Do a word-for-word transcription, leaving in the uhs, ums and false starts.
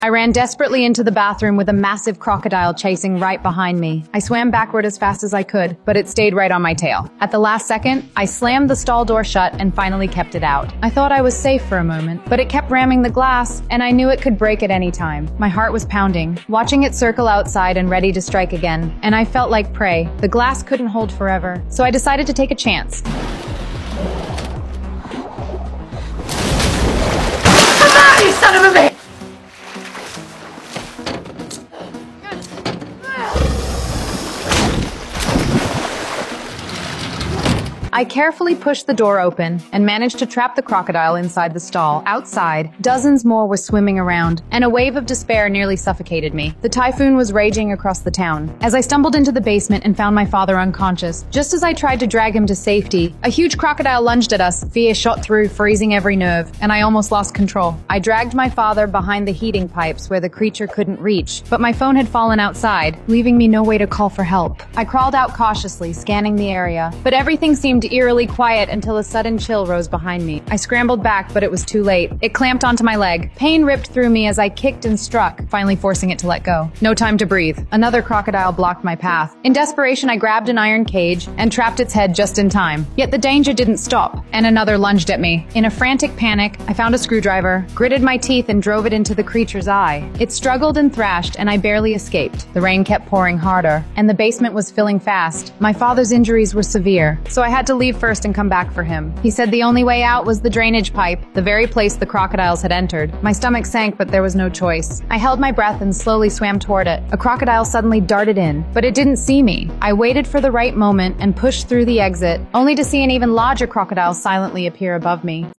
I ran desperately into the bathroom with a massive crocodile chasing right behind me. I swam backward as fast as I could, but it stayed right on my tail. At the last second, I slammed the stall door shut and finally kept it out. I thought I was safe for a moment, but it kept ramming the glass, and I knew it could break at any time. My heart was pounding, watching it circle outside and ready to strike again, and I felt like prey. The glass couldn't hold forever, so I decided to take a chance. Come on, you son of a bitch! I carefully pushed the door open and managed to trap the crocodile inside the stall. Outside, dozens more were swimming around, and a wave of despair nearly suffocated me. The typhoon was raging across the town. As I stumbled into the basement and found my father unconscious, just as I tried to drag him to safety, a huge crocodile lunged at us. Fear shot through, freezing every nerve, and I almost lost control. I dragged my father behind the heating pipes where the creature couldn't reach, but my phone had fallen outside, leaving me no way to call for help. I crawled out cautiously, scanning the area, but everything seemed eerily quiet until a sudden chill rose behind me. I scrambled back, but it was too late. It clamped onto my leg. Pain ripped through me as I kicked and struck, finally forcing it to let go. No time to breathe. Another crocodile blocked my path. In desperation, I grabbed an iron cage and trapped its head just in time. Yet the danger didn't stop, and another lunged at me. In a frantic panic, I found a screwdriver, gritted my teeth, and drove it into the creature's eye. It struggled and thrashed, and I barely escaped. The rain kept pouring harder, and the basement was filling fast. My father's injuries were severe, so I had to leave first and come back for him. He said the only way out was the drainage pipe, the very place the crocodiles had entered. My stomach sank, but there was no choice. I held my breath and slowly swam toward it. A crocodile suddenly darted in, but it didn't see me. I waited for the right moment and pushed through the exit, only to see an even larger crocodile silently appear above me.